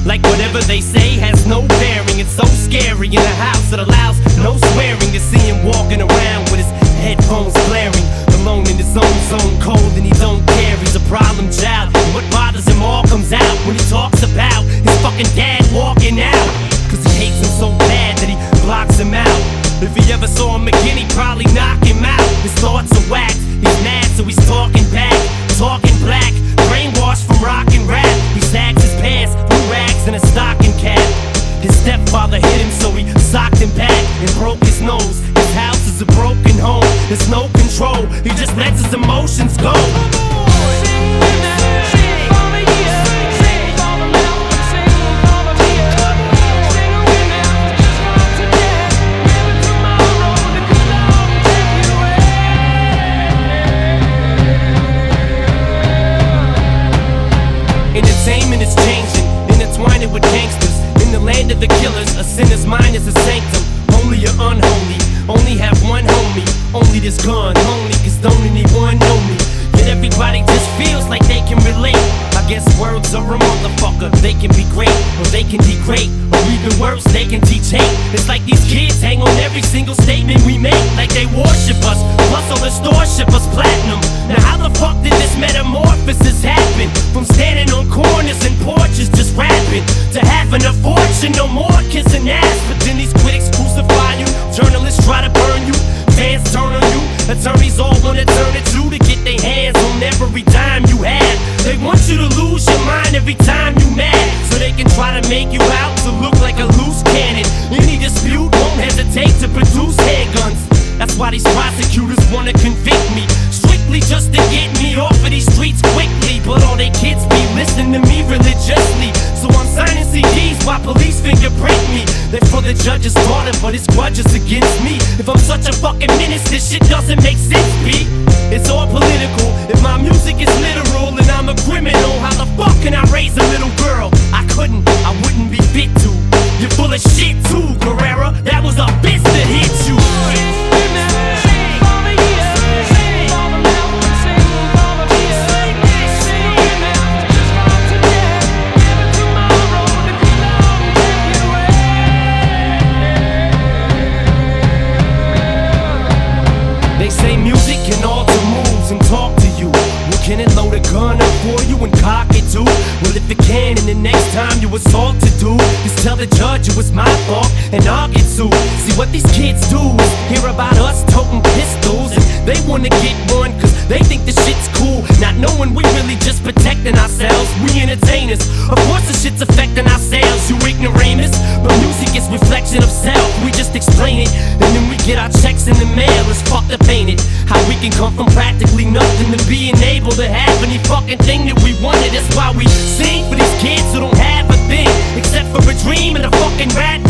Like whatever they say has no bearing. It's so scary in a house that allows no swearing. To see him walking around with his headphones blaring, alone in his own zone, cold and he don't care. He's a problem child, and what bothers him all comes out when he talks about his fucking dad walking out. Cause he hates him so bad that he blocks him out. If he ever saw him again, he'd probably knock him out. His thoughts are whacked, he's mad so he's talking back, talking black, brainwashed from rock and rap. He sags his pants, blue rags and a stocking cap. His stepfather hit him so he socked him back and broke his nose. His house is a broken home, there's no control, he just lets his emotions go. Entertainment is changing, intertwining with gangsters. In the land of the killers, a sinner's mind is a sanctum. Holy or unholy, only have one homie. Only this gun, only cause don't anyone know me. Yet everybody just feels like they can relate. I guess words are a motherfucker. They can be great, or they can degrade, or even worse, they can teach hate. It's like these kids hang on every single statement we make, like they worship us. Plus all the stores ship us platinum. Now how the fuck did this metamorphosis happen? From standing on corners and porches just rapping, to having a fortune, no more kissing ass. But then these critics crucify you, journalists try to burn you, fans turn on you, attorneys all wanna turn it to get their hands on every dime you have. They want you to lose your mind every time you mad, so they can try to make you out to look like a loose cannon. Any dispute won't hesitate to produce handguns. That's why these prosecutors wanna convict me, strictly just to get me off of these streets quickly. But all they kids be listening to me religiously, so I'm signing CDs while police fingerprint me. They're for the judge's daughter, but his grudge is against me. If I'm such a fucking menace, this shit doesn't make sense, B. It's all political. If my music is literal and I'm a criminal, how the fuck can I raise a little girl? I couldn't, I wouldn't be fit to. You're full of shit too, Guerrera. That was a bitch that hit you. They say music can alter moods and talk to you. Well, can it load a gun up for you and cock it too? Well, if it can, and the next time you assault to do, just tell the judge it was my fault and I'll get sued. See what these kids do is hear about us toting pistols, and they wanna get one cause they think the shit's cool, not knowing we really just protecting ourselves. We entertainers, of course the shit's affecting our sales, you ignoramus. But music is reflection of self, we just explain it, and then we get our checks in the mail. It's fucked up, ain't it? How we can come from practically nothing to being able to have any fucking thing that we wanted. That's why we sing for these kids who don't have a thing except for a dream and a fucking rat